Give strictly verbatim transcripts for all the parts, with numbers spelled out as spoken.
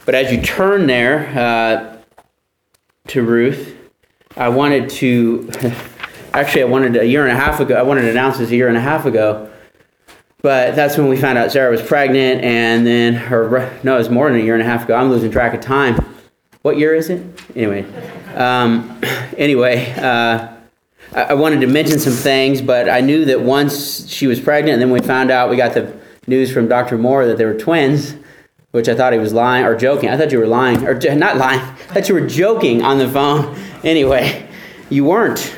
But as you turn there uh, to Ruth, I wanted to, actually I wanted a year and a half ago, I wanted to announce this a year and a half ago, but that's when we found out Sarah was pregnant, and then her, no, it was more than a year and a half ago. I'm losing track of time. What year is it? Anyway, um, anyway, uh, I, I wanted to mention some things, but I knew that once she was pregnant, and then we found out, we got the news from Doctor Moore that they were twins, which I thought he was lying, or joking. I thought you were lying, or not lying, I thought you were joking on the phone. Anyway, you weren't.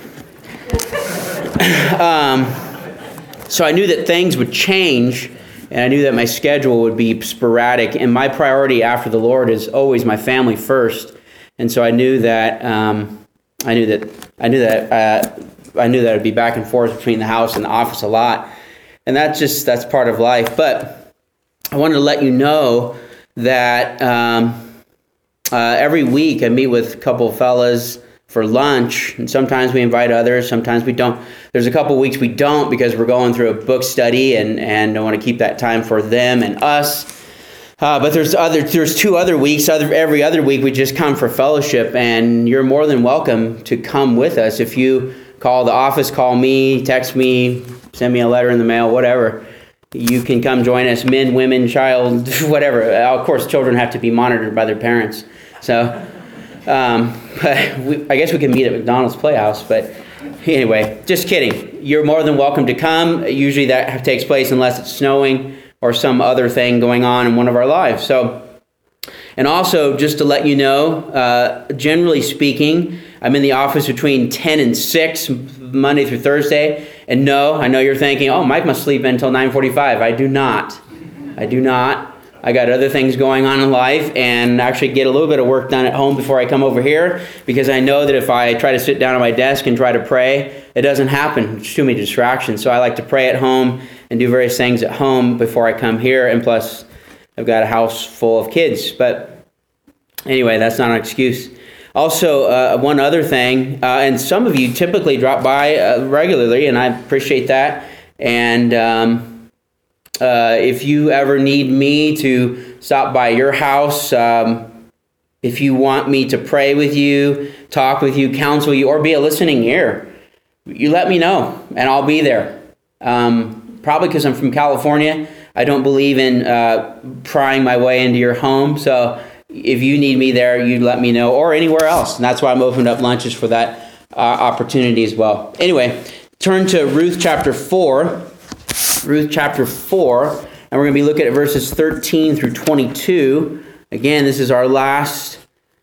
um, so I knew that things would change, and I knew that my schedule would be sporadic, and my priority after the Lord is always my family first. And so I knew that um, I knew that I knew that uh, I knew that I'd be back and forth between the house and the office a lot, and that's just that's part of life. But I wanted to let you know that um, uh, every week I meet with a couple of fellas for lunch, and sometimes we invite others, sometimes we don't. There's a couple weeks we don't because we're going through a book study, and, and I want to keep that time for them and us. Uh, but there's other there's two other weeks. Other every other week we just come for fellowship, and you're more than welcome to come with us. If you call the office, call me, text me, send me a letter in the mail, whatever. You can come join us, men, women, child, whatever. Of course, children have to be monitored by their parents. So, um, but we, I guess we can meet at McDonald's Playhouse. But anyway, just kidding. You're more than welcome to come. Usually that takes place unless it's snowing or some other thing going on in one of our lives. So, and also just to let you know, uh, generally speaking, I'm in the office between ten and six, Monday through Thursday. And no, I know you're thinking, oh, Mike must sleep until nine forty-five. I do not. I do not. I got other things going on in life, and actually get a little bit of work done at home before I come over here, because I know that if I try to sit down at my desk and try to pray, it doesn't happen. There's too many distractions. So I like to pray at home and do various things at home before I come here. And plus, I've got a house full of kids. But anyway, that's not an excuse. Also, uh, one other thing, uh, and some of you typically drop by uh, regularly, and I appreciate that. And um, uh, if you ever need me to stop by your house, um, if you want me to pray with you, talk with you, counsel you, or be a listening ear, you let me know, and I'll be there. Um, probably because I'm from California, I don't believe in uh, prying my way into your home, so if you need me there, you let me know, or anywhere else. And that's why I'm opening up lunches for that uh, opportunity as well. Anyway, turn to Ruth chapter four. Ruth chapter four. And we're going to be looking at verses thirteen through twenty-two. Again, this is our last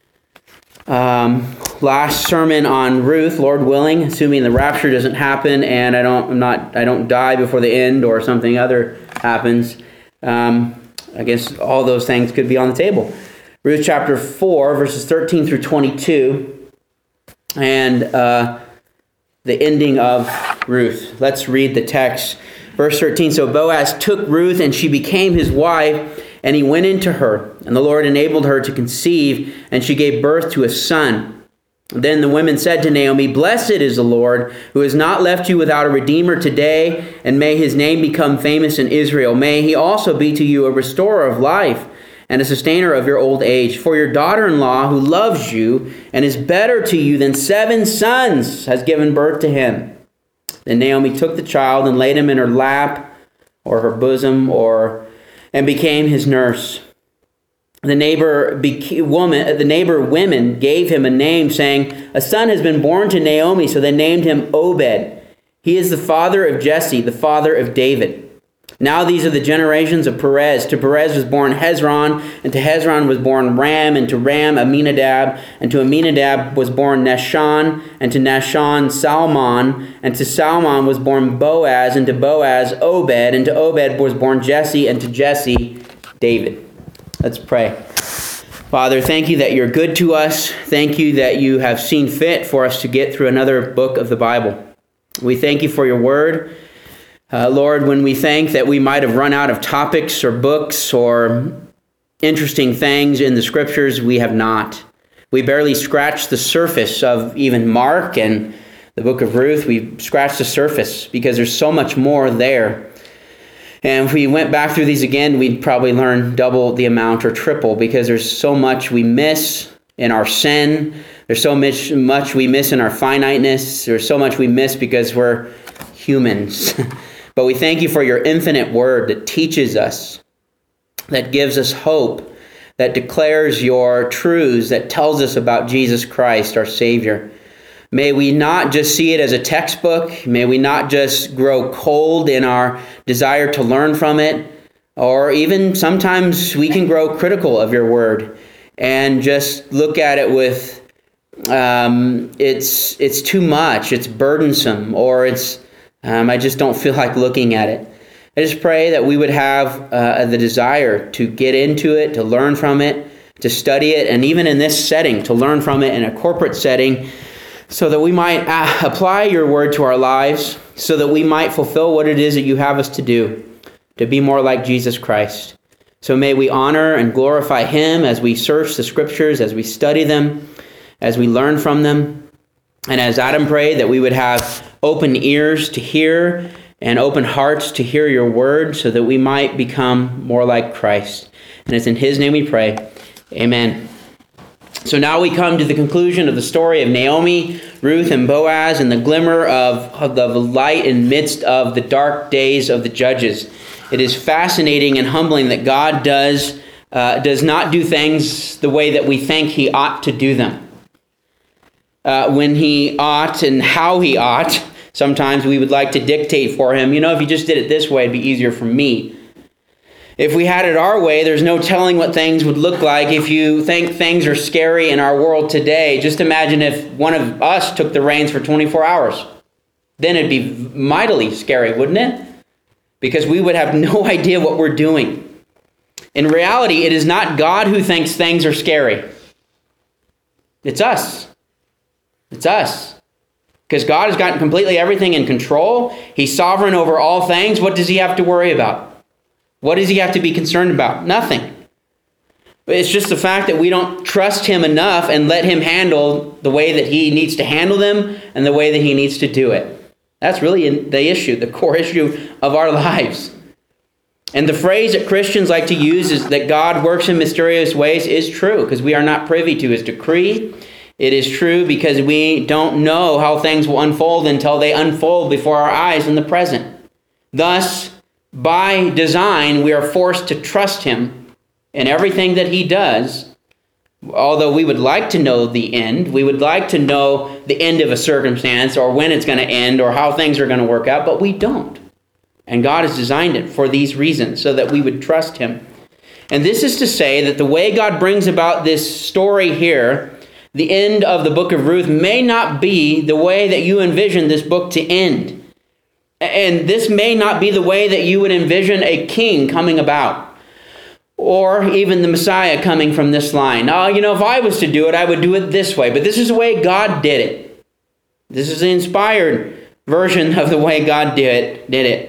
um, last sermon on Ruth, Lord willing, assuming the rapture doesn't happen and I don't I'm not I don't die before the end or something other happens. Um, I guess all those things could be on the table. Ruth chapter four, verses thirteen through twenty-two, and uh, the ending of Ruth. Let's read the text. Verse thirteen, so Boaz took Ruth, and she became his wife, and he went into her. And the Lord enabled her to conceive, and she gave birth to a son. Then the women said to Naomi, blessed is the Lord, who has not left you without a redeemer today, and may his name become famous in Israel. May he also be to you a restorer of life, and a sustainer of your old age. For your daughter-in-law, who loves you and is better to you than seven sons, has given birth to him. Then Naomi took the child and laid him in her lap, or her bosom, or and became his nurse. The neighbor beca- woman, the neighbor women gave him a name, saying, a son has been born to Naomi, so they named him Obed. He is the father of Jesse, the father of David. Now these are the generations of Perez. To Perez was born Hezron, and to Hezron was born Ram, and to Ram Aminadab, and to Aminadab was born Nahshon, and to Nahshon Salmon, and to Salmon was born Boaz, and to Boaz Obed, and to Obed was born Jesse, and to Jesse David. Let's pray. Father, thank you that you're good to us. Thank you that you have seen fit for us to get through another book of the Bible. We thank you for your word. Uh, Lord, when we think that we might have run out of topics or books or interesting things in the scriptures, we have not. We barely scratched the surface of even Mark and the book of Ruth. We scratched the surface because there's so much more there. And if we went back through these again, we'd probably learn double the amount or triple, because there's so much we miss in our sin. There's so much, much we miss in our finiteness. There's so much we miss because we're humans. But we thank you for your infinite word that teaches us, that gives us hope, that declares your truths, that tells us about Jesus Christ, our Savior. May we not just see it as a textbook. May we not just grow cold in our desire to learn from it. Or even sometimes we can grow critical of your word and just look at it with, um, it's it's too much, it's burdensome, or it's um, I just don't feel like looking at it. I just pray that we would have uh, the desire to get into it, to learn from it, to study it, and even in this setting, to learn from it in a corporate setting, so that we might uh, apply your word to our lives, so that we might fulfill what it is that you have us to do, to be more like Jesus Christ. So may we honor and glorify him as we search the scriptures, as we study them, as we learn from them. And as Adam prayed, that we would have open ears to hear and open hearts to hear your word, so that we might become more like Christ. And it's in his name we pray. Amen. So now we come to the conclusion of the story of Naomi, Ruth, and Boaz, and the glimmer of, of the light in midst of the dark days of the judges. It is fascinating and humbling that God does, uh, does not do things the way that we think he ought to do them. Uh, when he ought and how he ought. Sometimes we would like to dictate for him, you know, if you just did it this way, it'd be easier for me. If we had it our way, there's no telling what things would look like. If you think things are scary in our world today, just imagine if one of us took the reins for twenty-four hours. Then it'd be mightily scary, wouldn't it? Because we would have no idea what we're doing. In reality, it is not God who thinks things are scary. It's us. It's us. Because God has gotten completely everything in control. He's sovereign over all things. What does he have to worry about? What does he have to be concerned about? Nothing. But it's just the fact that we don't trust him enough and let him handle the way that he needs to handle them and the way that he needs to do it. That's really the issue, the core issue of our lives. And the phrase that Christians like to use is that God works in mysterious ways is true, because we are not privy to his decree. It is true because we don't know how things will unfold until they unfold before our eyes in the present. Thus, by design, we are forced to trust him in everything that he does. Although we would like to know the end, we would like to know the end of a circumstance or when it's going to end or how things are going to work out, but we don't. And God has designed it for these reasons, so that we would trust him. And this is to say that the way God brings about this story here, the end of the book of Ruth, may not be the way that you envision this book to end. And this may not be the way that you would envision a king coming about, or even the Messiah coming from this line. Oh, you know, if I was to do it, I would do it this way. But this is the way God did it. This is the inspired version of the way God did it. Did it.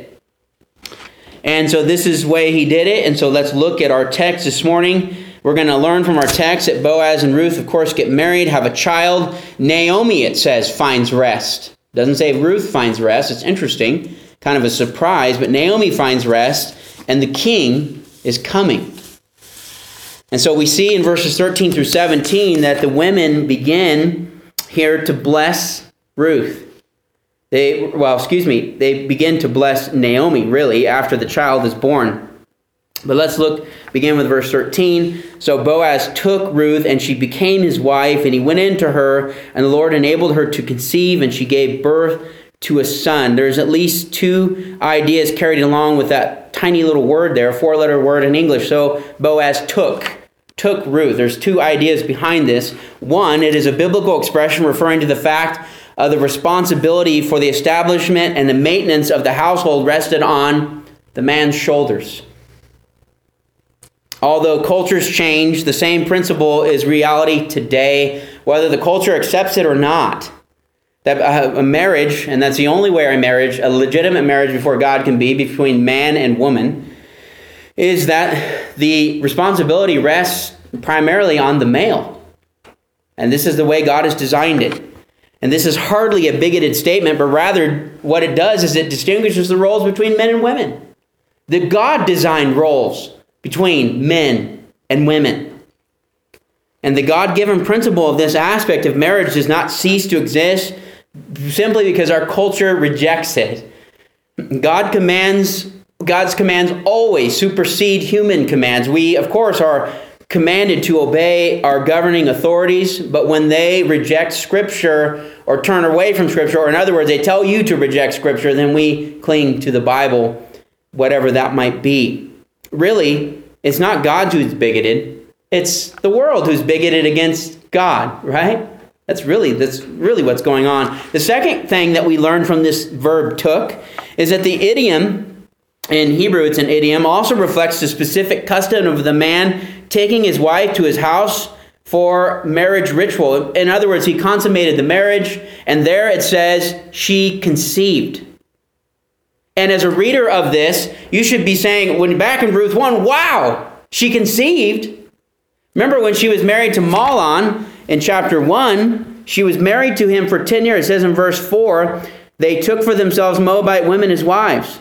And so this is the way he did it. And so let's look at our text this morning. We're going to learn from our text that Boaz and Ruth, of course, get married, have a child. Naomi, it says, finds rest. Doesn't say Ruth finds rest. It's interesting, kind of a surprise, but Naomi finds rest, and the king is coming. And so we see in verses thirteen through seventeen that the women begin here to bless Ruth. They, well, excuse me, they begin to bless Naomi, really, after the child is born. But let's look, begin with verse thirteen. So Boaz took Ruth, and she became his wife, and he went into her, and the Lord enabled her to conceive, and she gave birth to a son. There's at least two ideas carried along with that tiny little word there, a four-letter word in English. So Boaz took, took Ruth. There's two ideas behind this. One, it is a biblical expression referring to the fact of the responsibility for the establishment and the maintenance of the household rested on the man's shoulders. Although cultures change, the same principle is reality today, whether the culture accepts it or not. That a marriage, and that's the only way a marriage, a legitimate marriage before God can be between man and woman, is that the responsibility rests primarily on the male. And this is the way God has designed it. And this is hardly a bigoted statement, but rather what it does is it distinguishes the roles between men and women. The God designed roles between men and women. And the God-given principle of this aspect of marriage does not cease to exist simply because our culture rejects it. God commands, God's commands always supersede human commands. We, of course, are commanded to obey our governing authorities, but when they reject Scripture or turn away from Scripture, or in other words, they tell you to reject Scripture, then we cling to the Bible, whatever that might be. Really, it's not God who's bigoted. It's the world who's bigoted against God, right? That's really, that's really what's going on. The second thing that we learn from this verb took is that the idiom, in Hebrew it's an idiom, also reflects the specific custom of the man taking his wife to his house for marriage ritual. In other words, he consummated the marriage, and there it says she conceived. And as a reader of this, you should be saying, when back in Ruth one, wow, she conceived. Remember when she was married to Mahlon in chapter one, she was married to him for ten years. It says in verse four, they took for themselves Moabite women as wives.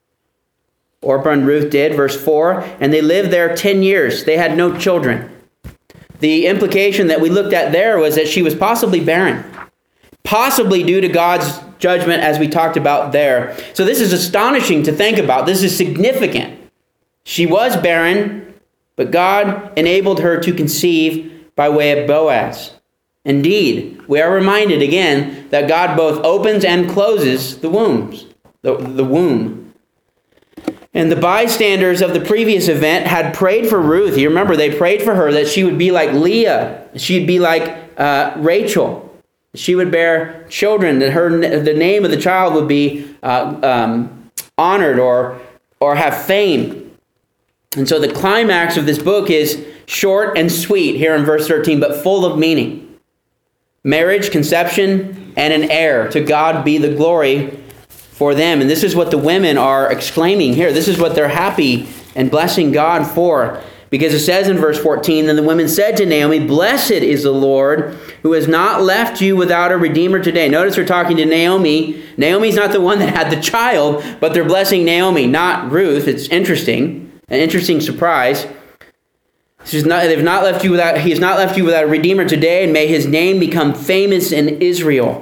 Orpah and Ruth did, verse four, and they lived there ten years. They had no children. The implication that we looked at there was that she was possibly barren, possibly due to God's judgment, as we talked about there. So this is astonishing to think about. This is significant. She was barren, but God enabled her to conceive by way of Boaz. Indeed, we are reminded again that God both opens and closes the wombs, the, the womb. And the bystanders of the previous event had prayed for Ruth. You remember, they prayed for her that she would be like Leah. She'd be like uh, Rachel. She would bear children, that her the name of the child would be uh, um, honored or or have fame. And so the climax of this book is short and sweet here in verse thirteen, but full of meaning. Marriage, conception, and an heir. To God be the glory for them. And this is what the women are exclaiming here. This is what they're happy and blessing God for. Because it says in verse fourteen, then the women said to Naomi, blessed is the Lord who has not left you without a redeemer today. Notice we're talking to Naomi. Naomi's not the one that had the child, but they're blessing Naomi, not Ruth. It's interesting, an interesting surprise. She's not, they've not left you without, he has not left you without a redeemer today, and may his name become famous in Israel.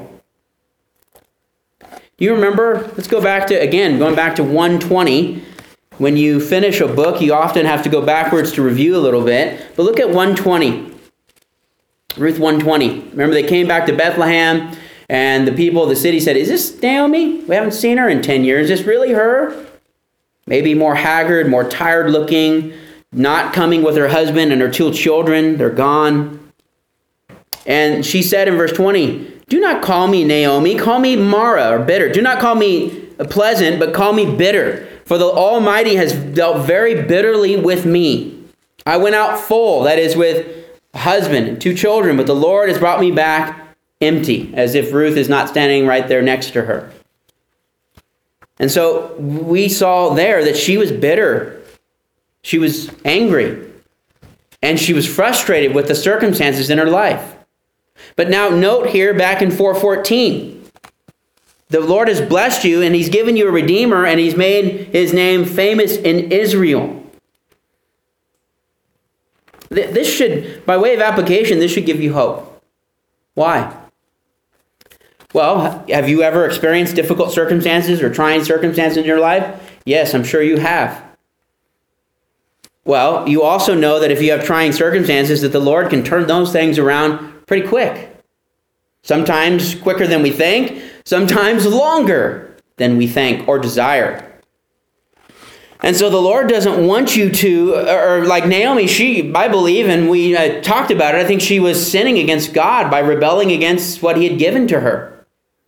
Do you remember? Let's go back to, again, going back to one twenty. When you finish a book, you often have to go backwards to review a little bit. But look at one twenty. Ruth one twenty. Remember, they came back to Bethlehem, and the people of the city said, is this Naomi? We haven't seen her in ten years. Is this really her? Maybe more haggard, more tired looking, not coming with her husband and her two children. They're gone. And she said in verse twenty, do not call me Naomi, call me Mara, or bitter. Do not call me pleasant, but call me bitter. For the Almighty has dealt very bitterly with me. I went out full, that is with a husband and two children, but the Lord has brought me back empty, as if Ruth is not standing right there next to her. And so we saw there that she was bitter. She was angry. And she was frustrated with the circumstances in her life. But now note here back in four fourteen. The Lord has blessed you, and he's given you a redeemer, and he's made his name famous in Israel. This should, by way of application, this should give you hope. Why? Well, have you ever experienced difficult circumstances or trying circumstances in your life? Yes, I'm sure you have. Well, you also know that if you have trying circumstances, that the Lord can turn those things around pretty quick. Sometimes quicker than we think, sometimes longer than we think or desire. And so the Lord doesn't want you to, or like Naomi, she, I believe, and we uh, talked about it, I think she was sinning against God by rebelling against what he had given to her.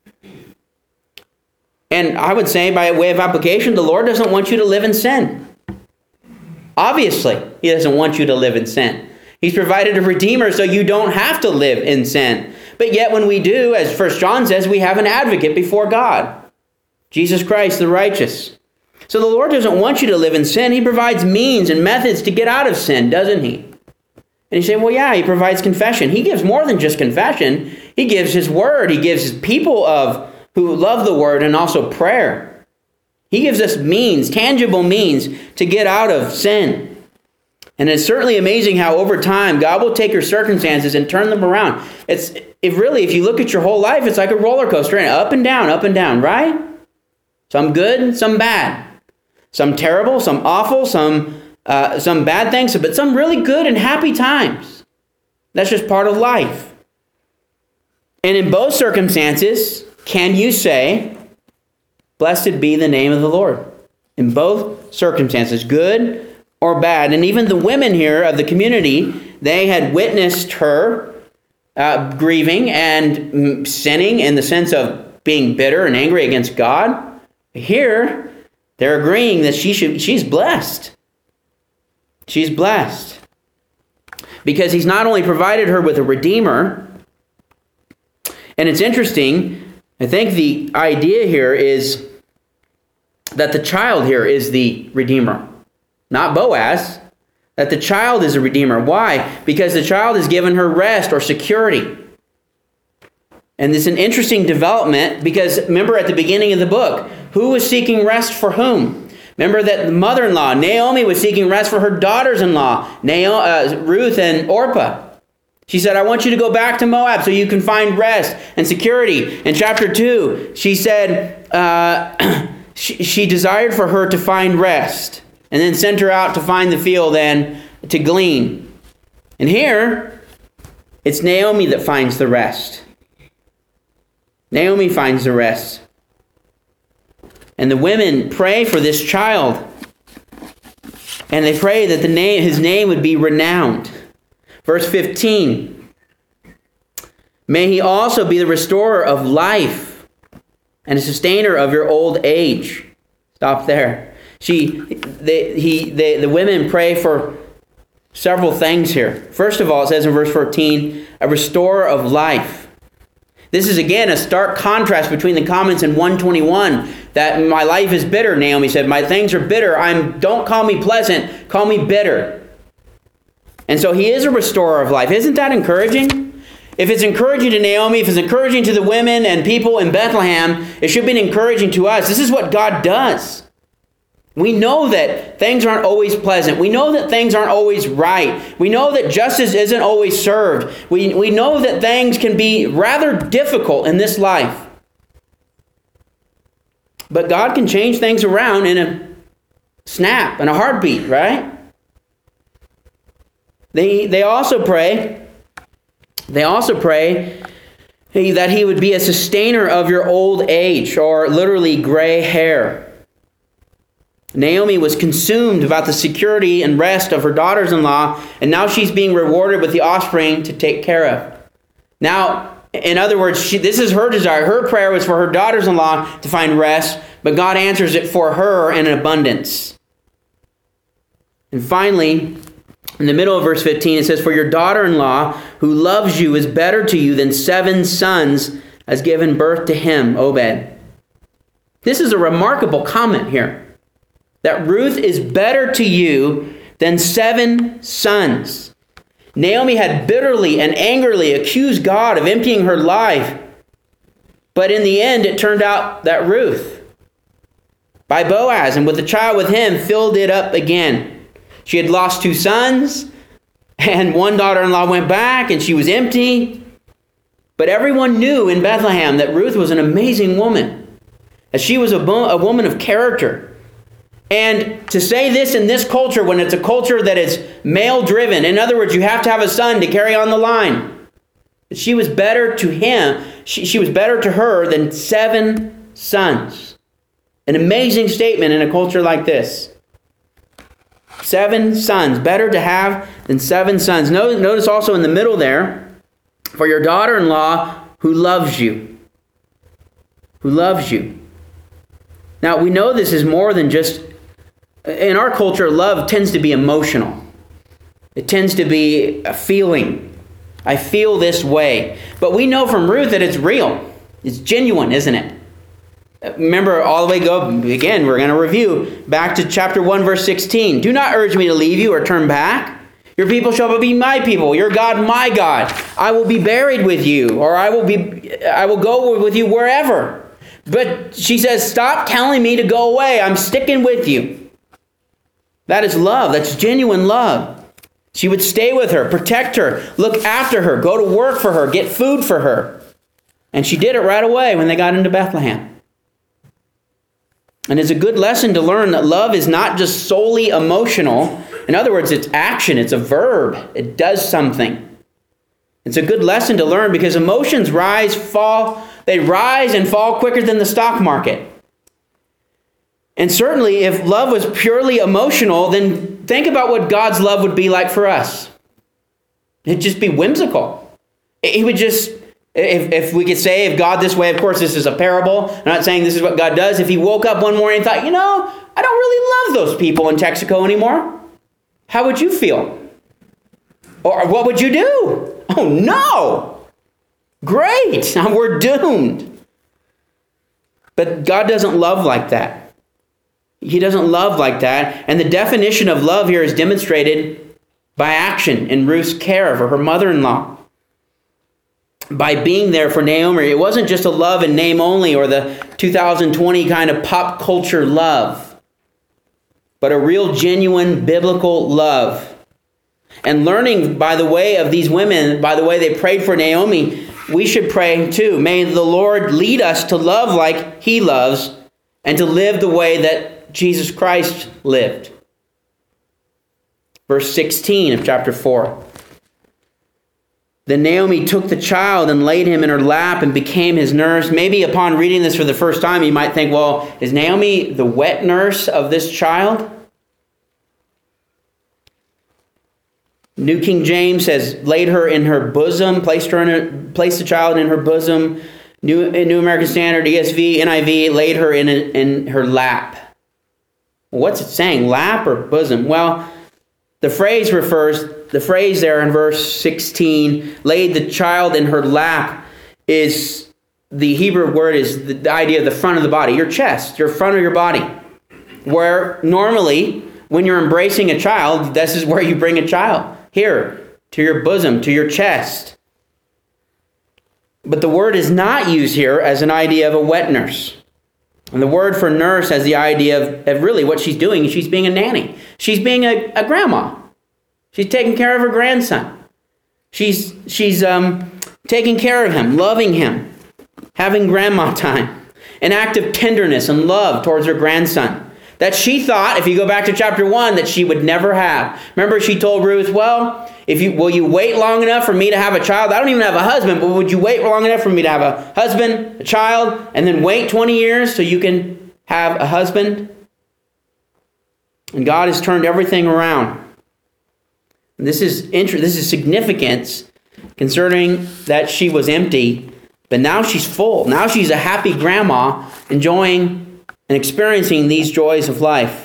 And I would say, by way of application, the Lord doesn't want you to live in sin. Obviously, he doesn't want you to live in sin. He's provided a redeemer so you don't have to live in sin. But yet when we do, as First John says, we have an advocate before God, Jesus Christ the righteous. So the Lord doesn't want you to live in sin. He provides means and methods to get out of sin, doesn't he? And you say, well, yeah, he provides confession. He gives more than just confession. He gives his word. He gives his people of who love the word and also prayer. He gives us means, tangible means, to get out of sin. And it's certainly amazing how over time God will take your circumstances and turn them around. It's if really, if you look at your whole life, it's like a roller coaster, and up and down, up and down, right? Some good, some bad. Some terrible, some awful, some uh, some bad things, but some really good and happy times. That's just part of life. And in both circumstances, can you say, "Blessed be the name of the Lord"? In both circumstances, good or bad. And even the women here of the community, they had witnessed her uh, grieving and sinning in the sense of being bitter and angry against God. Here, they're agreeing that she should. She's blessed. She's blessed. Because he's not only provided her with a redeemer, and it's interesting, I think the idea here is that the child here is the redeemer, not Boaz, that the child is a redeemer. Why? Because the child has given her rest or security. And it's an interesting development because remember at the beginning of the book, who was seeking rest for whom? Remember that the mother-in-law, Naomi, was seeking rest for her daughters-in-law, Naomi, uh, Ruth and Orpah. She said, I want you to go back to Moab so you can find rest and security. In chapter two, she said uh, she, she desired for her to find rest and then sent her out to find the field and to glean. And here, it's Naomi that finds the rest. Naomi finds the rest. And the women pray for this child. And they pray that the name, his name would be renowned. Verse fifteen. May he also be the restorer of life and a sustainer of your old age. Stop there. She, they, he, they, the women pray for several things here. First of all, it says in verse fourteen, a restorer of life. This is again a stark contrast between the comments in one twenty-one that my life is bitter, Naomi said. My things are bitter. I'm don't call me pleasant, call me bitter. And so he is a restorer of life. Isn't that encouraging? If it's encouraging to Naomi, if it's encouraging to the women and people in Bethlehem, it should be encouraging to us. This is what God does. We know that things aren't always pleasant. We know that things aren't always right. We know that justice isn't always served. We, we know that things can be rather difficult in this life. But God can change things around in a snap, in a heartbeat, right? They, they also pray, they also pray that he would be a sustainer of your old age, or literally gray hair. Naomi was consumed about the security and rest of her daughters-in-law, and now she's being rewarded with the offspring to take care of. Now, in other words, she, this is her desire. Her prayer was for her daughters-in-law to find rest, but God answers it for her in abundance. And finally, in the middle of verse fifteen, it says, for your daughter-in-law who loves you is better to you than seven sons has given birth to him, Obed. This is a remarkable comment here. That Ruth is better to you than seven sons. Naomi had bitterly and angrily accused God of emptying her life. But in the end, it turned out that Ruth, by Boaz and with the child with him, filled it up again. She had lost two sons, and one daughter-in-law went back, and she was empty. But everyone knew in Bethlehem that Ruth was an amazing woman, that she was a, bo- a woman of character. And to say this in this culture, when it's a culture that is male-driven, in other words, you have to have a son to carry on the line. She was better to him, she, she was better to her than seven sons. An amazing statement in a culture like this. Seven sons, better to have than seven sons. Notice also in the middle there, for your daughter-in-law who loves you. Who loves you. Now, we know this is more than just, in our culture, love tends to be emotional. It tends to be a feeling. I feel this way. But we know from Ruth that it's real. It's genuine, isn't it? Remember, all the way go, again, we're going to review back to chapter one, verse sixteen. Do not urge me to leave you or turn back. Your people shall be my people, your God my God. I will be buried with you, or I will be I will go with you wherever. But she says, stop telling me to go away. I'm sticking with you. That is love. That's genuine love. She would stay with her, protect her, look after her, go to work for her, get food for her. And she did it right away when they got into Bethlehem. And it's a good lesson to learn that love is not just solely emotional. In other words, it's action. It's a verb. It does something. It's a good lesson to learn because emotions rise, fall, they rise and fall quicker than the stock market. And certainly if love was purely emotional, then think about what God's love would be like for us. It'd just be whimsical. He would just, if, if we could say if God this way, of course this is a parable. I'm not saying this is what God does. If he woke up one morning and thought, you know, I don't really love those people in Texaco anymore. How would you feel? Or what would you do? Oh no! Great! We're doomed. But God doesn't love like that. He doesn't love like that. And the definition of love here is demonstrated by action in Ruth's care for her mother-in-law. By being there for Naomi. It wasn't just a love in name only or the two thousand twenty kind of pop culture love, but a real genuine biblical love. And learning by the way of these women, by the way they prayed for Naomi, we should pray too. May the Lord lead us to love like he loves and to live the way that Jesus Christ lived. Verse sixteen of chapter four. Then Naomi took the child and laid him in her lap and became his nurse. Maybe upon reading this for the first time, you might think, well, is Naomi the wet nurse of this child? New King James says, laid her in her bosom, placed her in her, placed the child in her bosom. New, New American Standard, E S V, N I V, laid her in, in her lap. What's it saying? Lap or bosom? Well, the phrase refers, the phrase there in verse sixteen, laid the child in her lap, is the Hebrew word is the, the idea of the front of the body, your chest, your front of your body. Where normally, when you're embracing a child, this is where you bring a child. Here, to your bosom, to your chest. But the word is not used here as an idea of a wet nurse. And the word for nurse has the idea of, of really what she's doing. She's being a nanny. She's being a, a grandma. She's taking care of her grandson. She's, she's um, taking care of him, loving him, having grandma time. An act of tenderness and love towards her grandson that she thought, if you go back to chapter one, that she would never have. Remember, she told Ruth, well, if you will you wait long enough for me to have a child? I don't even have a husband, but would you wait long enough for me to have a husband, a child, and then wait twenty years so you can have a husband? And God has turned everything around. And this is inter- this is significance concerning that she was empty, but now she's full. Now she's a happy grandma enjoying and experiencing these joys of life.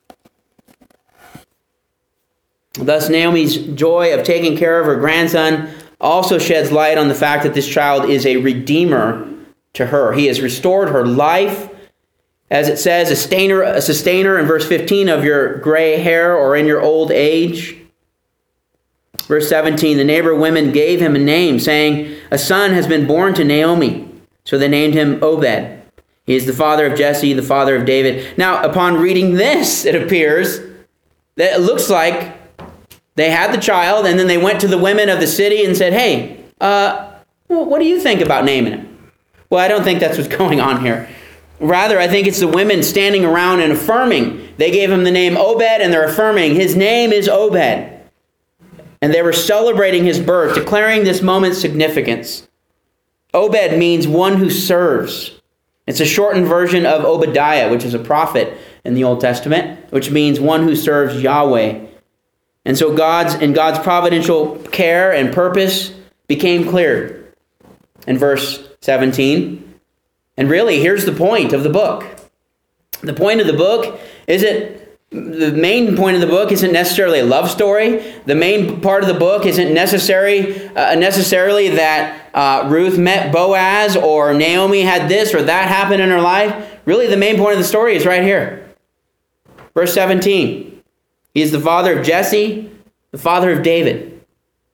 Thus, Naomi's joy of taking care of her grandson also sheds light on the fact that this child is a redeemer to her. He has restored her life. As it says, a sustainer, a sustainer in verse fifteen of your gray hair or in your old age. Verse seventeen, the neighbor women gave him a name, saying, a son has been born to Naomi. So they named him Obed. He is the father of Jesse, the father of David. Now, upon reading this, it appears that it looks like they had the child, and then they went to the women of the city and said, hey, uh, what do you think about naming him? Well, I don't think that's what's going on here. Rather, I think it's the women standing around and affirming. They gave him the name Obed, and they're affirming his name is Obed. And they were celebrating his birth, declaring this moment's significance. Obed means one who serves. It's a shortened version of Obadiah, which is a prophet in the Old Testament, which means one who serves Yahweh. And so God's in God's providential care and purpose became clear in verse seventeen. And really, here's the point of the book. The point of the book isn't the main point of the book isn't necessarily a love story. The main part of the book isn't necessary uh, necessarily that uh, Ruth met Boaz or Naomi had this or that happen in her life. Really, the main point of the story is right here. Verse seventeen. He is the father of Jesse, the father of David.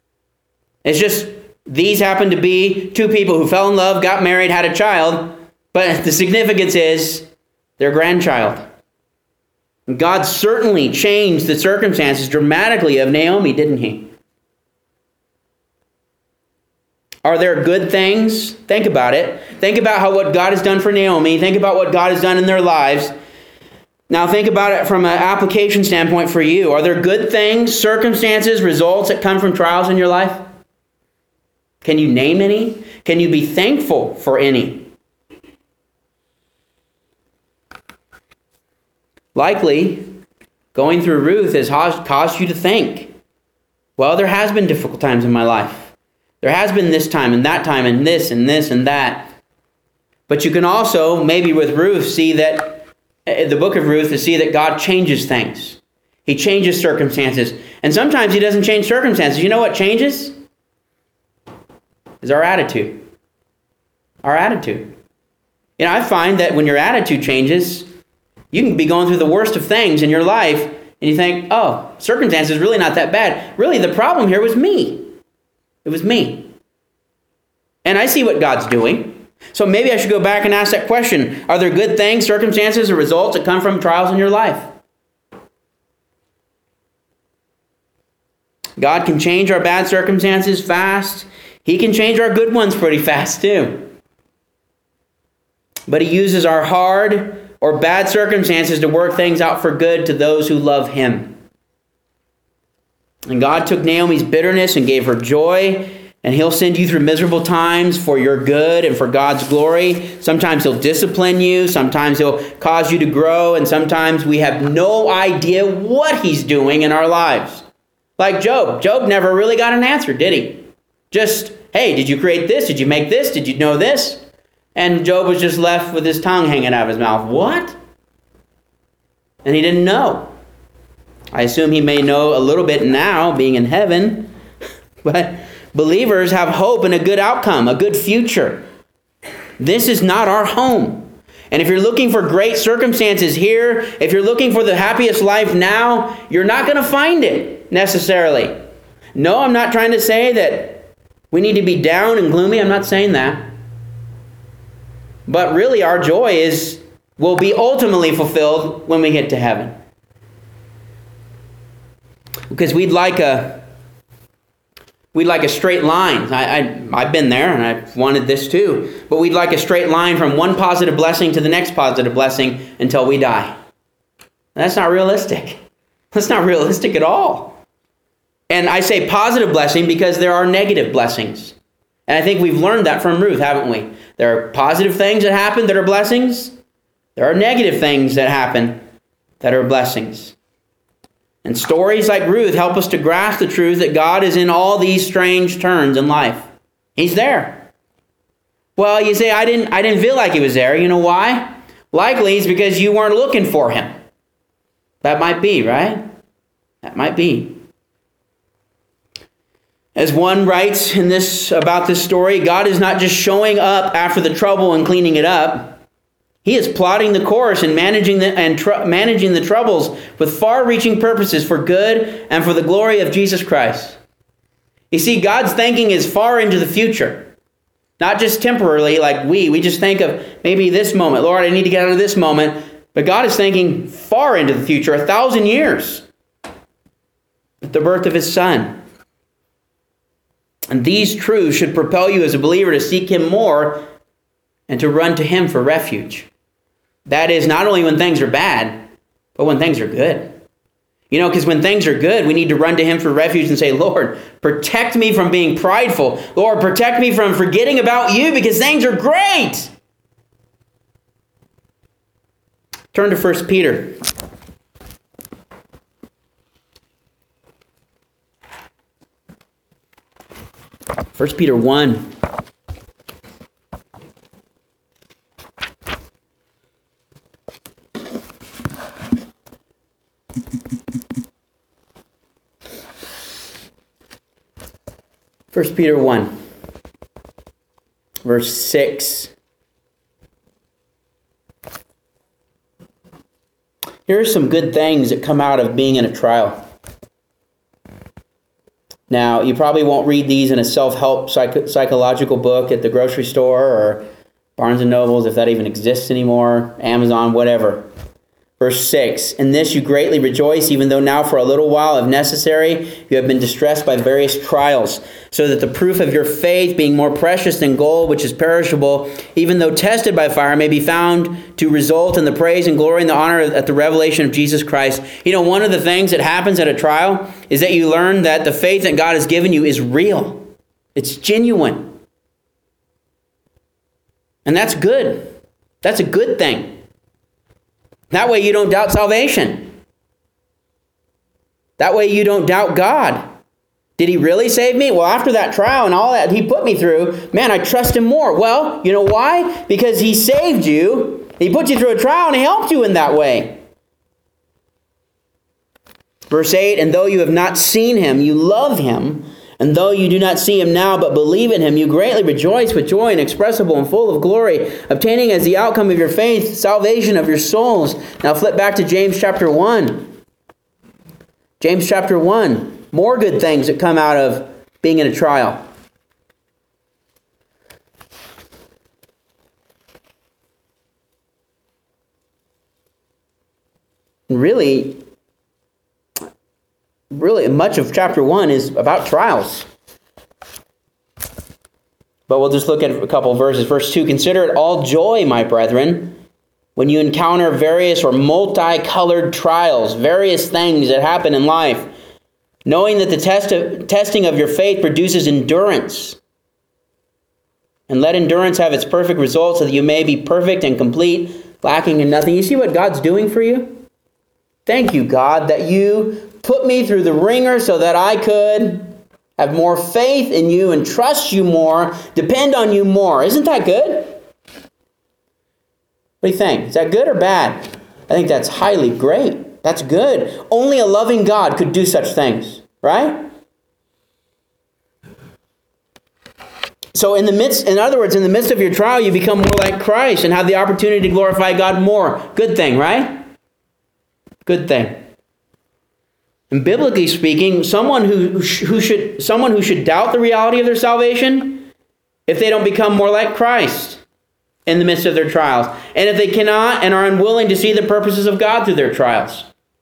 It's just these happen to be two people who fell in love, got married, had a child, But the significance is their grandchild. God certainly changed the circumstances dramatically of Naomi, didn't he? Are there good things? Think about it. Think about how what God has done for Naomi. Think about what God has done in their lives. Now think about it from an application standpoint for you. Are there good things, circumstances, results that come from trials in your life? Can you name any? Can you be thankful for any? Likely, going through Ruth has caused you to think, well, there has been difficult times in my life. There has been this time and that time and this and this and that. But you can also, maybe with Ruth, see that, the book of Ruth, to see that God changes things. He changes circumstances. And sometimes he doesn't change circumstances. You know what changes? Is our attitude. Our attitude. You know, I find that when your attitude changes, you can be going through the worst of things in your life, and you think, oh, circumstances really not that bad. Really, the problem here was me. It was me. And I see what God's doing. So maybe I should go back and ask that question. Are there good things, circumstances, or results that come from trials in your life? God can change our bad circumstances fast. He can change our good ones pretty fast too. But he uses our hard or bad circumstances to work things out for good to those who love him. And God took Naomi's bitterness and gave her joy, and he'll send you through miserable times for your good and for God's glory. Sometimes he'll discipline you, sometimes he'll cause you to grow, and sometimes we have no idea what he's doing in our lives. Like Job. Job never really got an answer, did he? Just, hey, did you create this? Did you make this? Did you know this? And Job was just left with his tongue hanging out of his mouth. What? And he didn't know. I assume he may know a little bit now, being in heaven. But believers have hope and a good outcome, a good future. This is not our home. And if you're looking for great circumstances here, if you're looking for the happiest life now, you're not going to find it necessarily. No, I'm not trying to say that we need to be down and gloomy. I'm not saying that. But really, our joy is will be ultimately fulfilled when we get to heaven. Because we'd like a we'd like a straight line. I, I I've been there, and I've wanted this too. But we'd like a straight line from one positive blessing to the next positive blessing until we die. And that's not realistic. That's not realistic at all. And I say positive blessing because there are negative blessings. And I think we've learned that from Ruth, haven't we? There are positive things that happen that are blessings. There are negative things that happen that are blessings. And stories like Ruth help us to grasp the truth that God is in all these strange turns in life. He's there. Well, you say, I didn't, I didn't feel like he was there. You know why? Likely it's because you weren't looking for him. That might be, right? That might be. As one writes in this about this story, God is not just showing up after the trouble and cleaning it up. He is plotting the course and managing the and tr- managing the troubles with far-reaching purposes for good and for the glory of Jesus Christ. You see, God's thinking is far into the future, not just temporarily like we. We just think of maybe this moment. Lord, I need to get out of this moment. But God is thinking far into the future, a thousand years, at the birth of his Son. And these truths should propel you as a believer to seek him more and to run to him for refuge. That is not only when things are bad, but when things are good. You know, because when things are good, we need to run to him for refuge and say, Lord, protect me from being prideful. Lord, protect me from forgetting about you because things are great. Turn to First Peter. First Peter one. First Peter one, verse six. Here are some good things that come out of being in a trial. Now, you probably won't read these in a self-help psych- psychological book at the grocery store or Barnes and Nobles, if that even exists anymore, Amazon, whatever. Verse six, in this you greatly rejoice, even though now for a little while, if necessary, you have been distressed by various trials, so that the proof of your faith, being more precious than gold, which is perishable, even though tested by fire, may be found to result in the praise and glory and the honor at the revelation of Jesus Christ. You know, one of the things that happens at a trial is that you learn that the faith that God has given you is real. It's genuine. And that's good. That's a good thing. That way you don't doubt salvation. That way you don't doubt God. Did he really save me? Well, after that trial and all that he put me through, man, I trust him more. Well, you know why? Because he saved you. He put you through a trial and he helped you in that way. Verse eight, and though you have not seen him, you love him. And though you do not see him now, but believe in him, you greatly rejoice with joy inexpressible and full of glory, obtaining as the outcome of your faith salvation of your souls. Now flip back to James chapter one. James chapter one. More good things that come out of being in a trial. Really, Really, much of chapter one is about trials. But we'll just look at a couple of verses. Verse two, consider it all joy, my brethren, when you encounter various or multicolored trials, various things that happen in life, knowing that the test of, testing of your faith produces endurance. And let endurance have its perfect result so that you may be perfect and complete, lacking in nothing. You see what God's doing for you? Thank you, God, that you put me through the ringer so that I could have more faith in you and trust you more, depend on you more. Isn't that good? What do you think? Is that good or bad? I think that's highly great. That's good. Only a loving God could do such things, right? So in the midst, in other words, in the midst of your trial, you become more like Christ and have the opportunity to glorify God more. Good thing, right? Good thing. And biblically speaking, someone who, who should someone who should doubt the reality of their salvation, if they don't become more like Christ in the midst of their trials, and if they cannot and are unwilling to see the purposes of God through their trials.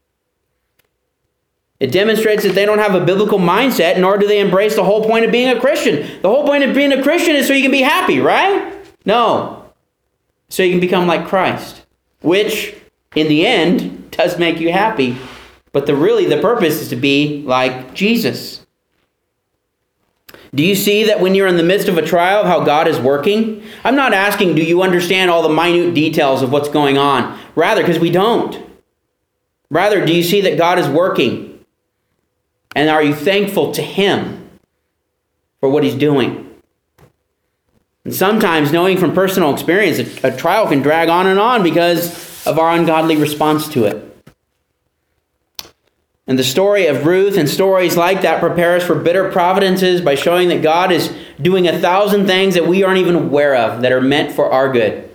It demonstrates that they don't have a biblical mindset, nor do they embrace the whole point of being a Christian. The whole point of being a Christian is so you can be happy, right? No. So you can become like Christ, which in the end does make you happy. But the really the purpose is to be like Jesus. Do you see that when you're in the midst of a trial, how God is working? I'm not asking, do you understand all the minute details of what's going on? Rather, because we don't. Rather, do you see that God is working? And are you thankful to him for what he's doing? And sometimes, knowing from personal experience, a, a trial can drag on and on because of our ungodly response to it. And the story of Ruth and stories like that prepare us for bitter providences by showing that God is doing a thousand things that we aren't even aware of that are meant for our good.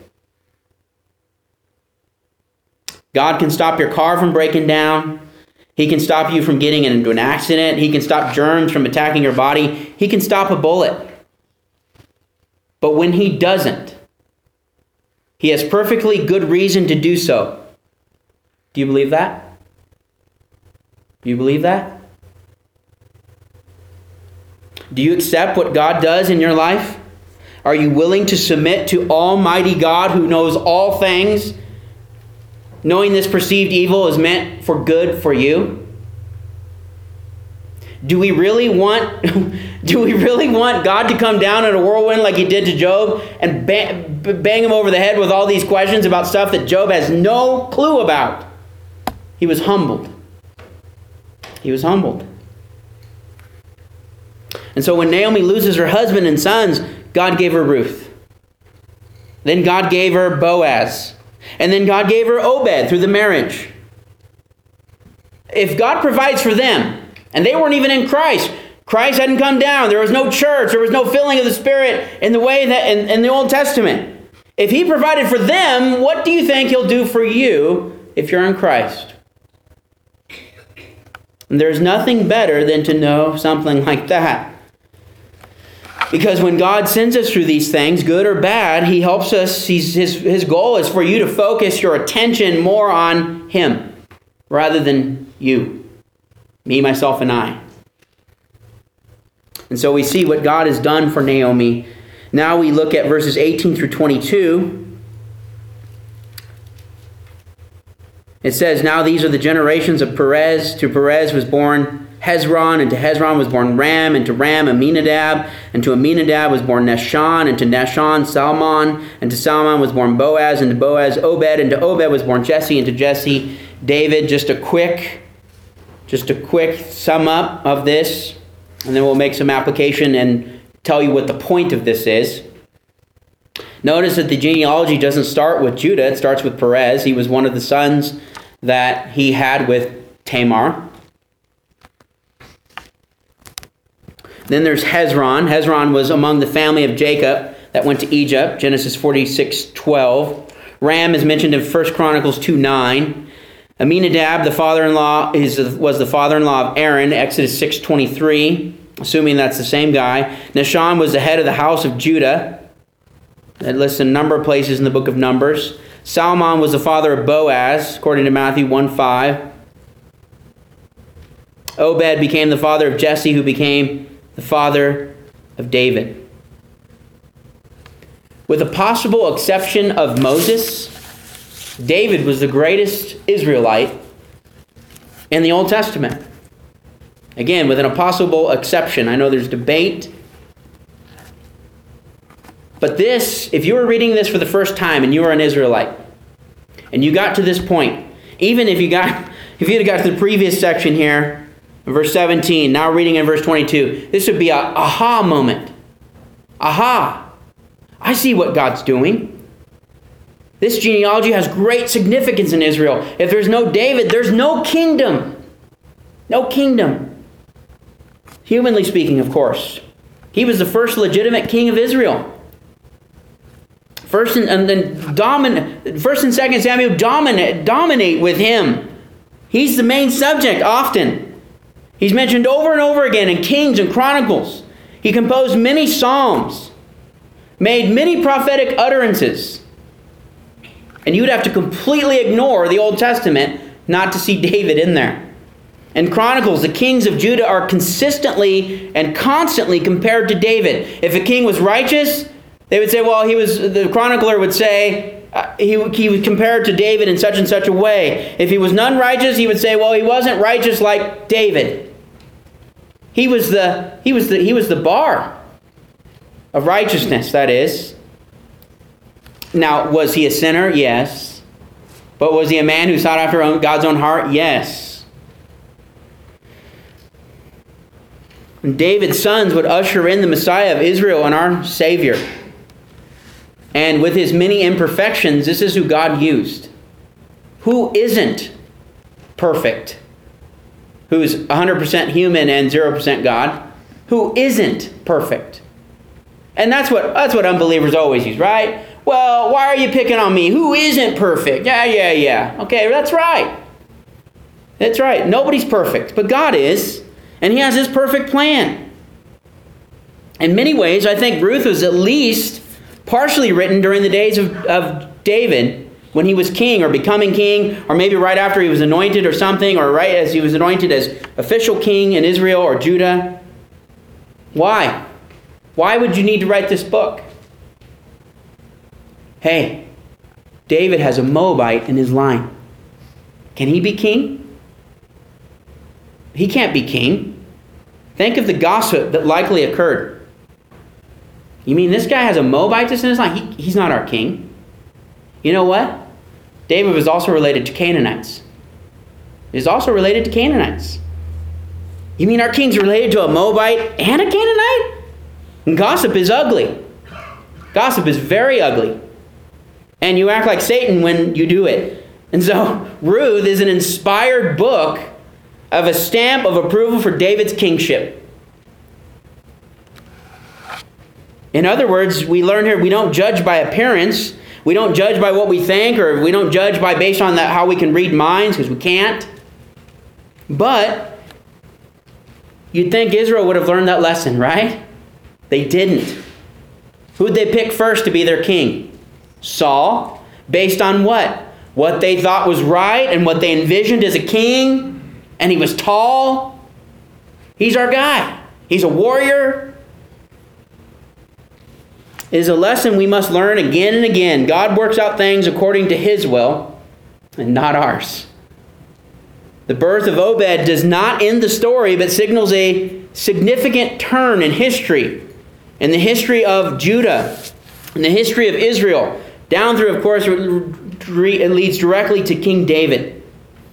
God can stop your car from breaking down. He can stop you from getting into an accident. He can stop germs from attacking your body. He can stop a bullet. But when he doesn't, he has perfectly good reason to do so. Do you believe that? Do you believe that? Do you accept what God does in your life? Are you willing to submit to Almighty God who knows all things, knowing this perceived evil is meant for good for you? Do we really want do we really want God to come down in a whirlwind like he did to Job and bang, bang him over the head with all these questions about stuff that Job has no clue about? He was humbled. He was humbled. And so when Naomi loses her husband and sons, God gave her Ruth. Then God gave her Boaz. And then God gave her Obed through the marriage. If God provides for them, and they weren't even in Christ, Christ hadn't come down, there was no church, there was no filling of the Spirit in the way that in, in the Old Testament. If he provided for them, what do you think he'll do for you if you're in Christ? And there's nothing better than to know something like that. Because when God sends us through these things, good or bad, He helps us. He's, his, his goal is for you to focus your attention more on Him rather than you, me, myself, and I. And so we see what God has done for Naomi. Now we look at verses eighteen through twenty-two. It says, now these are the generations of Perez. To Perez was born Hezron, and to Hezron was born Ram, and to Ram Aminadab, and to Aminadab was born Nahshon, and to Nahshon Salmon, and to Salmon was born Boaz, and to Boaz Obed, and to Obed was born Jesse, and to Jesse David. Just a quick, just a quick sum up of this, and then we'll make some application and tell you what the point of this is. Notice that the genealogy doesn't start with Judah, it starts with Perez. He was one of the sons that he had with Tamar. Then there's Hezron. Hezron was among the family of Jacob that went to Egypt, Genesis forty-six twelve. Ram is mentioned in First Chronicles two nine. Aminadab, the father-in-law, is, was the father-in-law of Aaron, Exodus six twenty-three, assuming that's the same guy. Nahshon was the head of the house of Judah. That lists a number of places in the book of Numbers. Salmon was the father of Boaz, according to Matthew one five. Obed became the father of Jesse, who became the father of David. With the possible exception of Moses, David was the greatest Israelite in the Old Testament. Again, with an possible exception. I know there's debate. But this, if you were reading this for the first time and you were an Israelite, and you got to this point, even if you got, if you had got to the previous section here, verse seventeen, now reading in verse twenty-two, this would be a aha moment. Aha! I see what God's doing. This genealogy has great significance in Israel. If there's no David, there's no kingdom. No kingdom. Humanly speaking, of course. He was the first legitimate king of Israel. First and, and then dominate. First and Second Samuel dominate dominate with him. He's the main subject often. He's mentioned over and over again in Kings and Chronicles. He composed many psalms, made many prophetic utterances, and you would have to completely ignore the Old Testament not to see David in there. In Chronicles, the kings of Judah are consistently and constantly compared to David. If a king was righteous, they would say, well, he was, the chronicler would say, uh, he, he was compared to David in such and such a way. If he was none righteous, he would say, well, he wasn't righteous like David. He was the, he was the, he was the bar of righteousness, that is. Now, was he a sinner? Yes. But was he a man who sought after God's own heart? Yes. And David's sons would usher in the Messiah of Israel and our Savior. And with his many imperfections, this is who God used. Who isn't perfect? Who's one hundred percent human and zero percent God? Who isn't perfect? And that's what that's what unbelievers always use, right? Well, why are you picking on me? Who isn't perfect? Yeah, yeah, yeah. Okay, that's right. That's right. Nobody's perfect, but God is. And He has His perfect plan. In many ways, I think Ruth was at least partially written during the days of, of David, when he was king or becoming king, or maybe right after he was anointed or something, or right as he was anointed as official king in Israel or Judah. Why? Why would you need to write this book? Hey, David has a Moabite in his line. Can he be king? He can't be king. Think of the gossip that likely occurred. You mean this guy has a Moabitess in his line? He, he's not our king. You know what? David was also related to Canaanites. He's also related to Canaanites. You mean our king's related to a Moabite and a Canaanite? And gossip is ugly. Gossip is very ugly. And you act like Satan when you do it. And so Ruth is an inspired book of a stamp of approval for David's kingship. In other words, we learn here we don't judge by appearance. We don't judge by what we think, or we don't judge by based on that how we can read minds, because we can't. But you'd think Israel would have learned that lesson, right? They didn't. Who did they pick first to be their king? Saul. Based on what? What they thought was right and what they envisioned as a king. And he was tall. He's our guy. He's a warrior. It is a lesson we must learn again and again. God works out things according to His will and not ours. The birth of Obed does not end the story, but signals a significant turn in history, in the history of Judah, in the history of Israel, down through, of course, it leads directly to King David.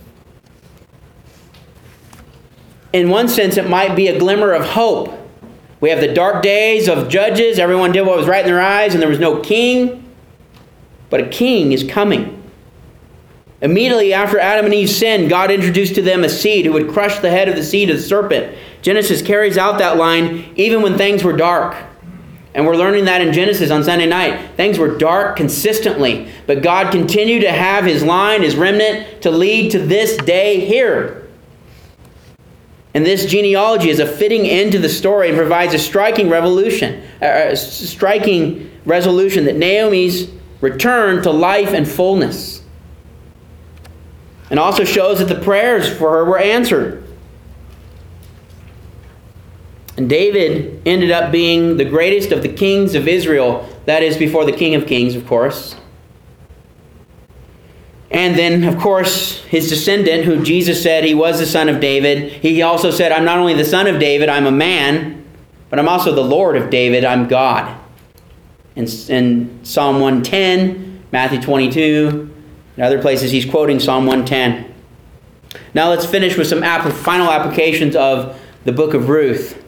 In one sense, it might be a glimmer of hope. We have the dark days of judges. Everyone did what was right in their eyes, and there was no king. But a king is coming. Immediately after Adam and Eve sinned, God introduced to them a seed who would crush the head of the seed of the serpent. Genesis carries out that line even when things were dark. And we're learning that in Genesis on Sunday night. Things were dark consistently, but God continued to have His line, His remnant, to lead to this day here. And this genealogy is a fitting end to the story and provides a striking revolution, a striking resolution that Naomi's return to life and fullness. And also shows that the prayers for her were answered. And David ended up being the greatest of the kings of Israel. That is, before the King of Kings, of course. And then, of course, his descendant, who Jesus said he was the son of David. He also said, I'm not only the son of David, I'm a man, but I'm also the Lord of David, I'm God. In, in Psalm one ten, Matthew twenty-two, and other places, he's quoting Psalm one ten. Now let's finish with some app- final applications of the book of Ruth.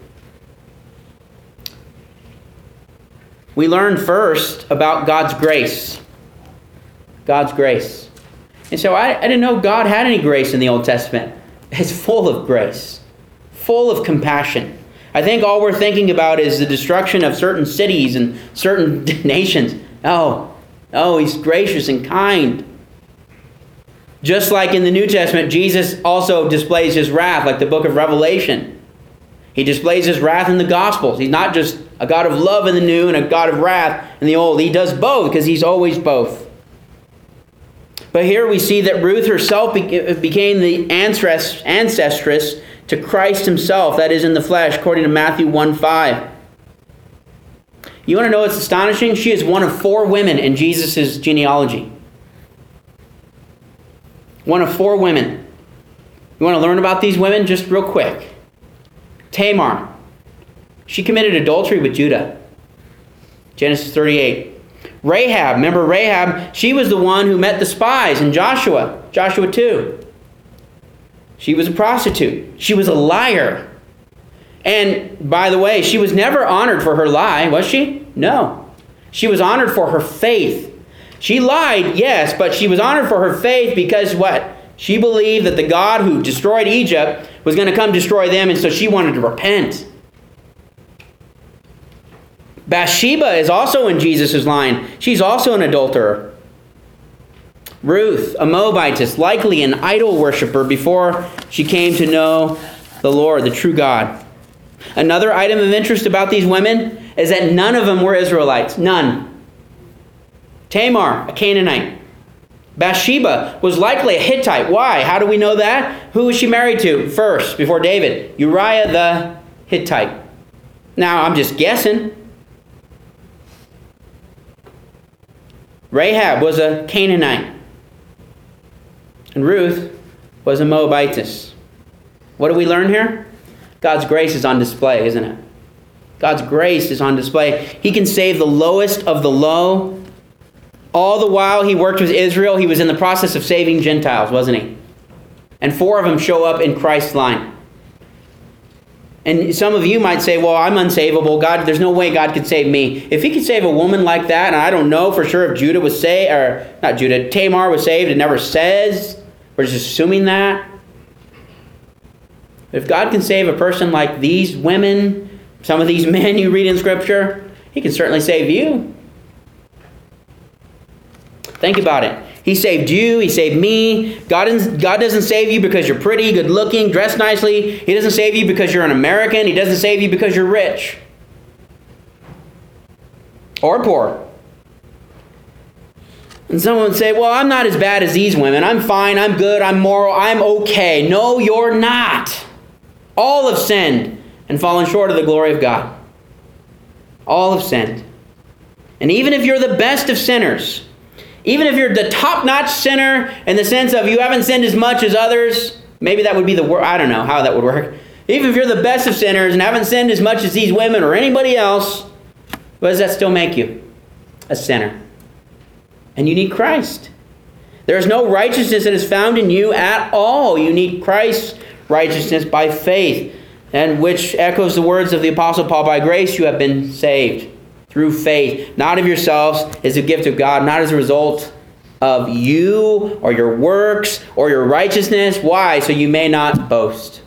We learn first about God's grace. God's grace. And so I, I didn't know God had any grace in the Old Testament. It's full of grace, full of compassion. I think all we're thinking about is the destruction of certain cities and certain nations. Oh, oh, He's gracious and kind. Just like in the New Testament, Jesus also displays His wrath, like the book of Revelation. He displays His wrath in the Gospels. He's not just a God of love in the new and a God of wrath in the old. He does both because He's always both. But here we see that Ruth herself became the ancestress to Christ Himself, that is in the flesh, according to Matthew one five. You want to know what's astonishing? She is one of four women in Jesus' genealogy. One of four women. You want to learn about these women? Just real quick. Tamar. She committed adultery with Judah. Genesis thirty-eight. Rahab. Remember Rahab? She was the one who met the spies in Joshua. Joshua two. She was a prostitute. She was a liar. And by the way, she was never honored for her lie, was she? No. She was honored for her faith. She lied, yes, but she was honored for her faith because what? She believed that the God who destroyed Egypt was going to come destroy them, and so she wanted to repent. Bathsheba is also in Jesus' line. She's also an adulterer. Ruth, a Moabitess, likely an idol worshiper before she came to know the Lord, the true God. Another item of interest about these women is that none of them were Israelites. None. Tamar, a Canaanite. Bathsheba was likely a Hittite. Why? How do we know that? Who was she married to first, before David? Uriah the Hittite. Now, I'm just guessing. Rahab was a Canaanite. And Ruth was a Moabitess. What do we learn here? God's grace is on display, isn't it? God's grace is on display. He can save the lowest of the low. All the while He worked with Israel, He was in the process of saving Gentiles, wasn't He? And four of them show up in Christ's line. And some of you might say, well, I'm unsavable. God, there's no way God could save me. If He could save a woman like that, and I don't know for sure if Judah was saved, or not Judah, Tamar was saved, it never says. We're just assuming that. If God can save a person like these women, some of these men you read in Scripture, He can certainly save you. Think about it. He saved you. He saved me. God doesn't, God doesn't save you because you're pretty, good looking, dressed nicely. He doesn't save you because you're an American. He doesn't save you because you're rich. or poor. And someone would say, well, I'm not as bad as these women. I'm fine. I'm good. I'm moral. I'm okay. No, you're not. All have sinned and fallen short of the glory of God. All have sinned. And even if you're the best of sinners, even if you're the top-notch sinner in the sense of you haven't sinned as much as others, maybe that would be the word. I don't know how that would work. Even if you're the best of sinners and haven't sinned as much as these women or anybody else, what does that still make you? A sinner. And you need Christ. There is no righteousness that is found in you at all. You need Christ's righteousness by faith, and which echoes the words of the Apostle Paul, by grace you have been saved through faith, not of yourselves, is a gift of God, not as a result of you or your works or your righteousness. Why? So you may not boast.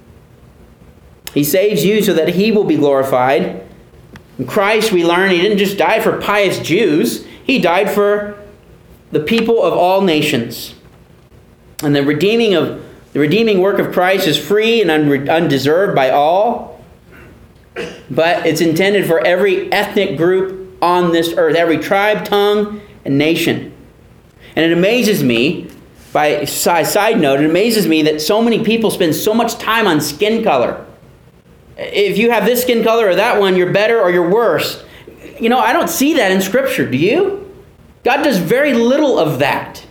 He saves you so that he will be glorified. In Christ, we learn he didn't just die for pious Jews. He died for the people of all nations. And the redeeming of the redeeming work of Christ is free and undeserved by all. But it's intended for every ethnic group on this earth, every tribe, tongue, and nation. And it amazes me, by a side note, it amazes me that so many people spend so much time on skin color. If you have this skin color or that one, you're better or you're worse. You know, I don't see that in Scripture. Do you? God does very little of that.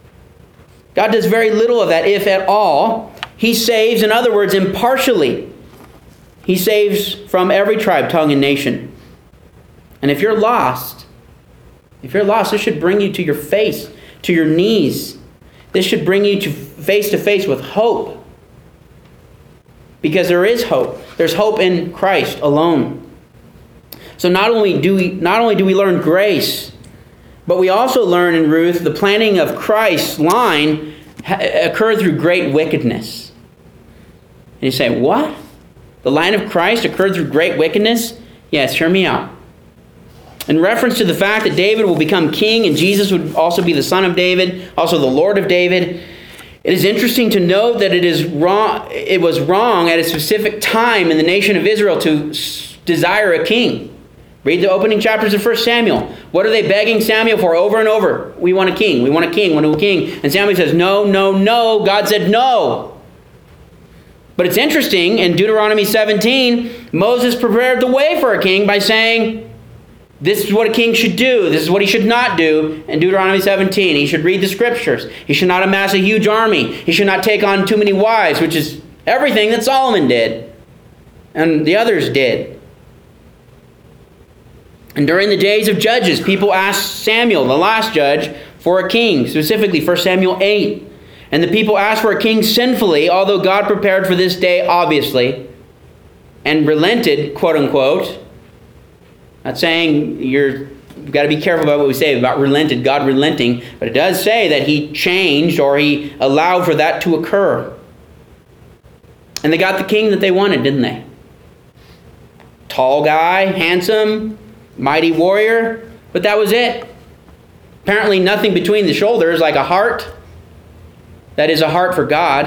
God does very little of that, if at all. He saves, in other words, impartially. He saves from every tribe, tongue, and nation. And if you're lost, if you're lost, this should bring you to your face, to your knees. This should bring you to face to face with hope. Because there is hope. There's hope in Christ alone. So not only do we not only do we learn grace, but we also learn in Ruth the planting of Christ's line occurred through great wickedness. And you say, what? The line of Christ occurred through great wickedness? Yes, hear me out. In reference to the fact that David will become king and Jesus would also be the son of David, also the Lord of David, it is interesting to note that it is wrong. It was wrong at a specific time in the nation of Israel to desire a king. Read the opening chapters of First Samuel. What are they begging Samuel for over and over? We want a king. We want a king. We want a king. And Samuel says, no, no, no. God said no. But it's interesting, in Deuteronomy seventeen, Moses prepared the way for a king by saying, this is what a king should do. This is what he should not do. In Deuteronomy seventeen, he should read the scriptures. He should not amass a huge army. He should not take on too many wives, which is everything that Solomon did and the others did. And during the days of Judges, people asked Samuel, the last judge, for a king, specifically First Samuel eight. And the people asked for a king sinfully, although God prepared for this day, obviously, and relented, quote unquote. Not saying you're, you've got to be careful about what we say about relented, God relenting, but it does say that he changed or he allowed for that to occur. And they got the king that they wanted, didn't they? Tall guy, handsome, mighty warrior, but that was it. Apparently nothing between the shoulders, like a heart. That is a heart for God.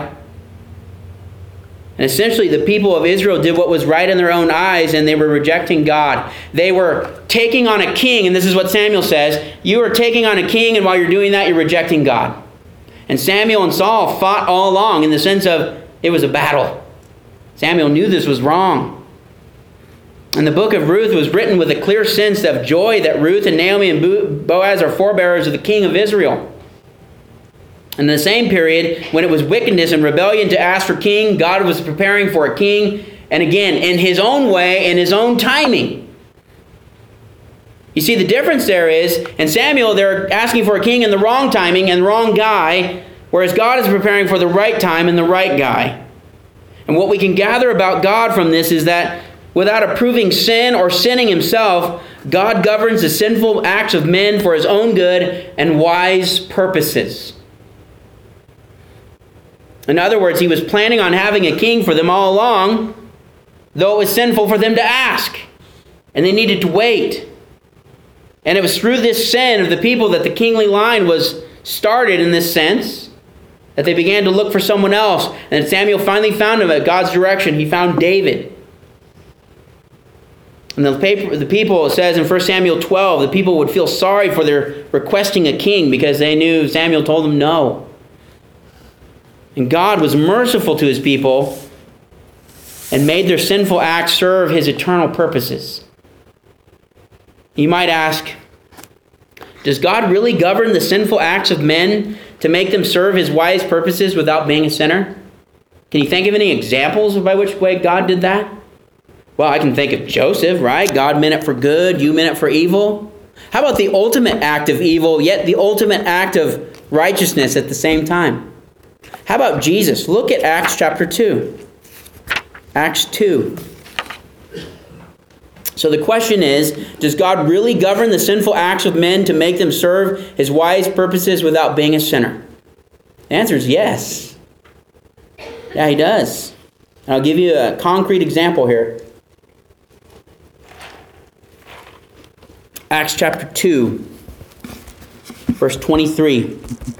And essentially the people of Israel did what was right in their own eyes, and they were rejecting God. They were taking on a king, and this is what Samuel says. You are taking on a king, and while you're doing that, you're rejecting God. And Samuel and Saul fought all along in the sense of it was a battle. Samuel knew this was wrong. And the book of Ruth was written with a clear sense of joy that Ruth and Naomi and Boaz are forebearers of the king of Israel. In the same period, when it was wickedness and rebellion to ask for king, God was preparing for a king, and again, in his own way, in his own timing. You see, the difference there is, in Samuel, they're asking for a king in the wrong timing and the wrong guy, whereas God is preparing for the right time and the right guy. And what we can gather about God from this is that without approving sin or sinning himself, God governs the sinful acts of men for his own good and wise purposes. In other words, he was planning on having a king for them all along, though it was sinful for them to ask. And they needed to wait. And it was through this sin of the people that the kingly line was started in this sense, that they began to look for someone else. And Samuel finally found him at God's direction. He found David. And the, paper, the people, it says in First Samuel twelve, the people would feel sorry for their requesting a king because they knew Samuel told them no. And God was merciful to his people and made their sinful acts serve his eternal purposes. You might ask, does God really govern the sinful acts of men to make them serve his wise purposes without being a sinner? Can you think of any examples by which way God did that? Well, I can think of Joseph, right? God meant it for good, you meant it for evil. How about the ultimate act of evil, yet the ultimate act of righteousness at the same time? How about Jesus? Look at Acts chapter two. Acts two. So the question is, does God really govern the sinful acts of men to make them serve his wise purposes without being a sinner? The answer is yes. Yeah, he does. And I'll give you a concrete example here. Acts chapter two, verse twenty-three.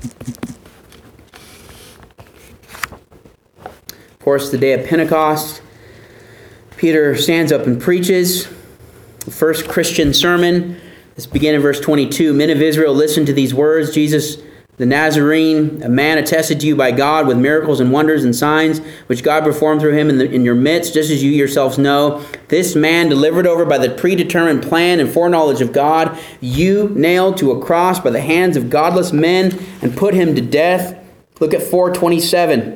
Of course, the day of Pentecost, Peter stands up and preaches the first Christian sermon. Let's begin in verse twenty-two. Men of Israel, listen to these words. Jesus the Nazarene, a man attested to you by God with miracles and wonders and signs, which God performed through him in, the, in your midst, just as you yourselves know. This man, delivered over by the predetermined plan and foreknowledge of God, you nailed to a cross by the hands of godless men and put him to death. Look at four twenty-seven.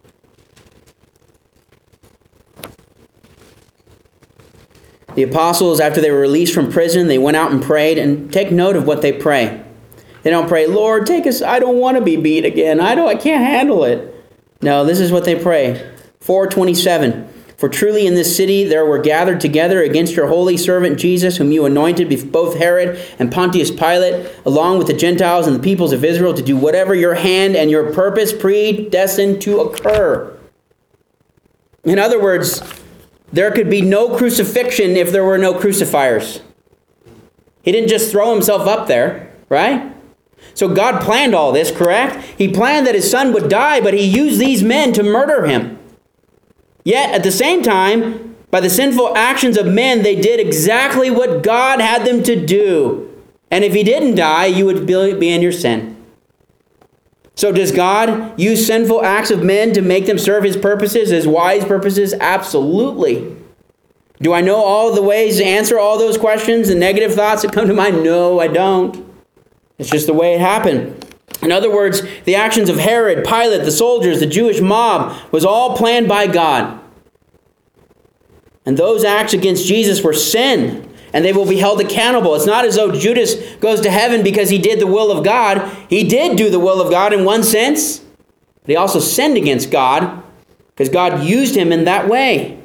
The apostles, after they were released from prison, they went out and prayed. And take note of what they pray. They don't pray, Lord, take us. I don't want to be beat again. I don't. I can't handle it. No, this is what they pray. four twenty-seven. For truly in this city there were gathered together against your holy servant Jesus, whom you anointed before both Herod and Pontius Pilate, along with the Gentiles and the peoples of Israel, to do whatever your hand and your purpose predestined to occur. In other words, there could be no crucifixion if there were no crucifiers. He didn't just throw himself up there, right? So God planned all this, correct? He planned that his son would die, but he used these men to murder him. Yet, at the same time, by the sinful actions of men, they did exactly what God had them to do. And if he didn't die, you would be in your sin. So does God use sinful acts of men to make them serve his purposes, his wise purposes? Absolutely. Do I know all the ways to answer all those questions and negative thoughts that come to mind? No, I don't. It's just the way it happened. In other words, the actions of Herod, Pilate, the soldiers, the Jewish mob was all planned by God. And those acts against Jesus were sin, and they will be held accountable. It's not as though Judas goes to heaven because he did the will of God. He did do the will of God in one sense, but he also sinned against God because God used him in that way.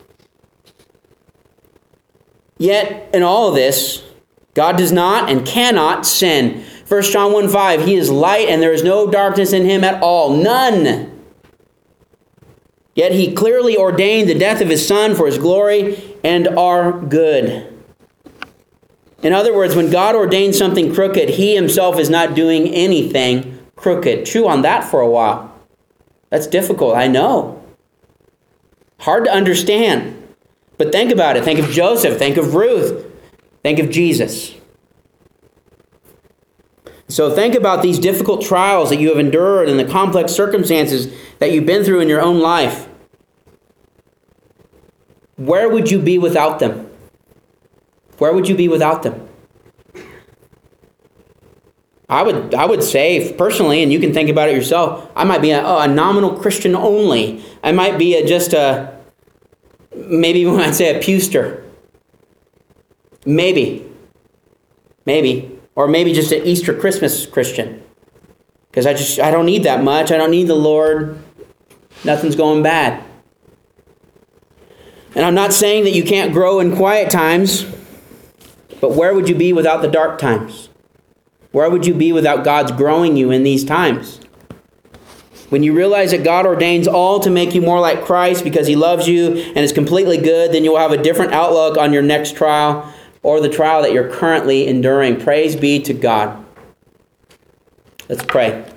Yet, in all of this, God does not and cannot sin. First John one five, he is light and there is no darkness in him at all. None. Yet he clearly ordained the death of his son for his glory and our good. In other words, when God ordains something crooked, he himself is not doing anything crooked. Chew on that for a while. That's difficult, I know. Hard to understand. But think about it. Think of Joseph. Think of Ruth. Think of Jesus. So think about these difficult trials that you have endured and the complex circumstances that you've been through in your own life. Where would you be without them? Where would you be without them? I would I would say personally, and you can think about it yourself, I might be a, oh, a nominal Christian only. I might be a, just a, maybe when I say a pewster. Maybe. Maybe. Or maybe just an Easter Christmas Christian. Because I just I don't need that much. I don't need the Lord. Nothing's going bad. And I'm not saying that you can't grow in quiet times, but where would you be without the dark times? Where would you be without God's growing you in these times? When you realize that God ordains all to make you more like Christ because he loves you and is completely good, then you will have a different outlook on your next trial or the trial that you're currently enduring. Praise be to God. Let's pray.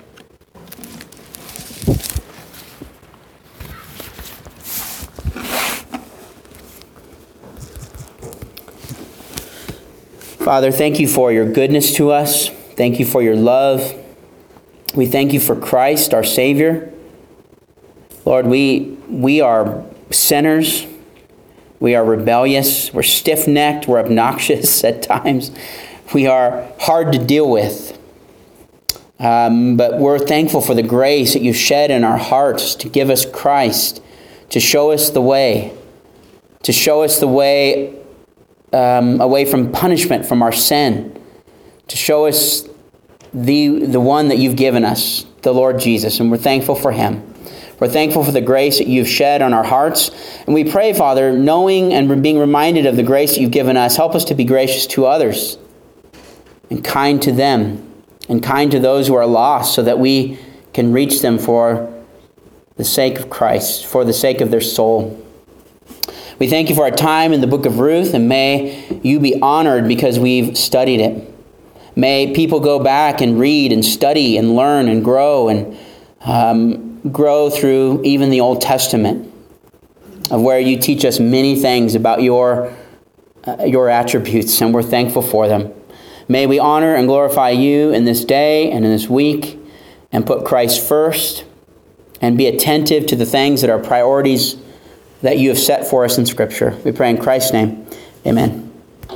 Father, thank you for your goodness to us. Thank you for your love. We thank you for Christ, our Savior. Lord, we, we are sinners. We are rebellious. We're stiff-necked. We're obnoxious at times. We are hard to deal with. Um, but we're thankful for the grace that you've shed in our hearts to give us Christ, to show us the way, to show us the way um, away from punishment from our sin, to show us the, the one that you've given us, the Lord Jesus, and we're thankful for him. We're thankful for the grace that you've shed on our hearts. And we pray, Father, knowing and being reminded of the grace that you've given us, help us to be gracious to others and kind to them and kind to those who are lost so that we can reach them for the sake of Christ, for the sake of their soul. We thank you for our time in the book of Ruth, and may you be honored because we've studied it. May people go back and read and study and learn and grow and um, grow through even the Old Testament, of where you teach us many things about your, uh, your attributes, and we're thankful for them. May we honor and glorify you in this day and in this week, and put Christ first, and be attentive to the things that are priorities that you have set for us in Scripture. We pray in Christ's name. Amen.